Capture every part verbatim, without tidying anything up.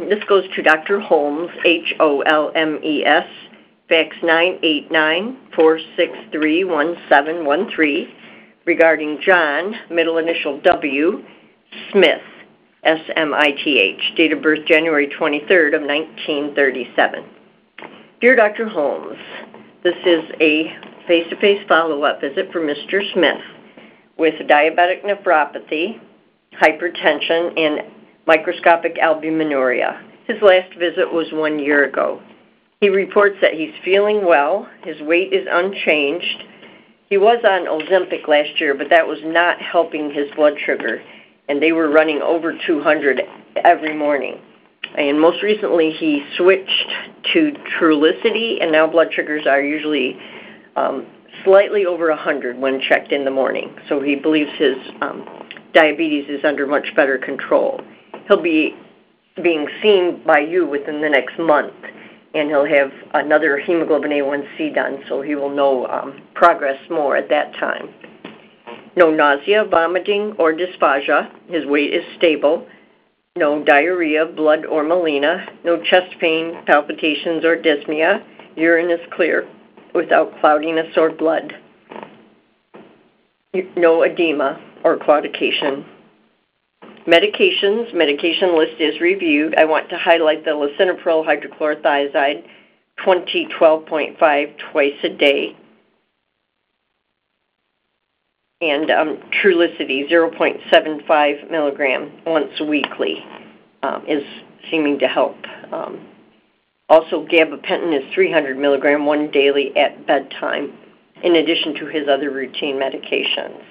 this goes to Doctor Holmes, H O L M E S, fax nine eight nine, four six three, one seven one three, regarding John, middle initial W, Smith, S M I T H, date of birth January twenty-third of nineteen thirty-seven. Dear Doctor Holmes, this is a face-to-face follow-up visit for Mister Smith with diabetic nephropathy, hypertension, and microscopic albuminuria. His last visit was one year ago. He reports that he's feeling well. His weight is unchanged. He was on Ozempic last year, but that was not helping his blood sugar, and they were running over two hundred every morning. And most recently, he switched to Trulicity, and now blood sugars are usually um, slightly over one hundred when checked in the morning. So he believes his um, diabetes is under much better control. He'll be being seen by you within the next month, and he'll have another hemoglobin A one C done, so he will know um, progress more at that time. No nausea, vomiting, or dysphagia. His weight is stable. No diarrhea, blood, or melena. No chest pain, palpitations, or dyspnea. Urine is clear without cloudiness or blood. No edema or claudication. Medications, medication list is reviewed. I want to highlight the lisinopril hydrochlorothiazide, twenty twelve point five twice a day, and um, Trulicity, zero point seven five milligram once weekly, um, is seeming to help. Um, also, gabapentin is three hundred milligram, one daily at bedtime, in addition to his other routine medications.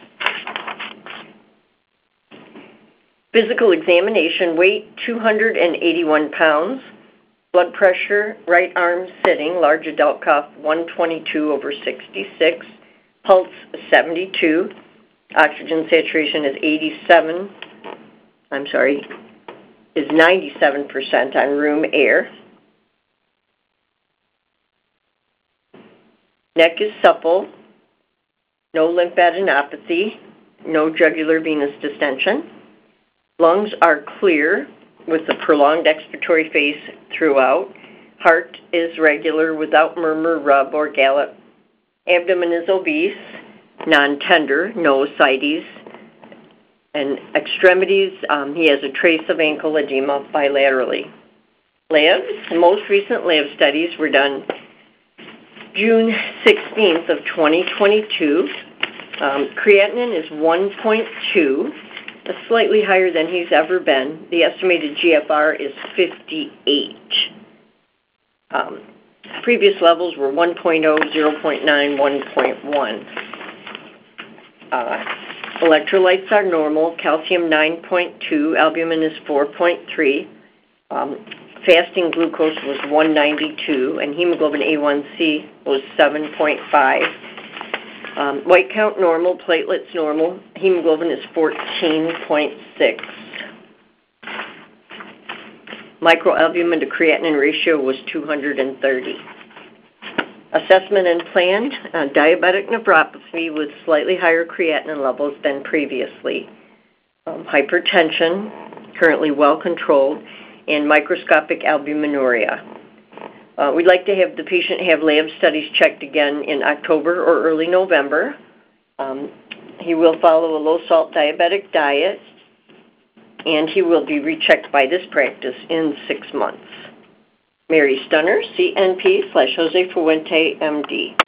Physical examination, weight two hundred eighty-one pounds, blood pressure, right arm sitting, large adult cough one twenty-two over sixty-six, pulse seventy-two, oxygen saturation is eighty-seven, I'm sorry, is ninety-seven percent on room air. Neck is supple, no lymphadenopathy, no jugular venous distension. Lungs are clear with a prolonged expiratory phase throughout. Heart is regular without murmur, rub, or gallop. Abdomen is obese, non-tender, no ascites. And extremities, um, he has a trace of ankle edema bilaterally. Labs, the most recent lab studies were done June sixteenth of twenty twenty-two. Um, creatinine is one point two. Slightly higher than he's ever been. The estimated G F R is fifty-eight. Um, previous levels were one point oh, zero point nine, one point one. Uh, electrolytes are normal. Calcium nine point two. Albumin is four point three. Um, fasting glucose was one ninety-two, and hemoglobin A one C was seven point five. Um, white count normal, platelets normal, hemoglobin is fourteen point six. Microalbumin to creatinine ratio was two hundred thirty. Assessment and plan, uh, diabetic nephropathy with slightly higher creatinine levels than previously. Um, hypertension, currently well controlled, and microscopic albuminuria. Uh, we'd like to have the patient have lab studies checked again in October or early November. Um, he will follow a low-salt diabetic diet, and he will be rechecked by this practice in six months. Mary Stunner, C N P slash Jose Fuente, M D.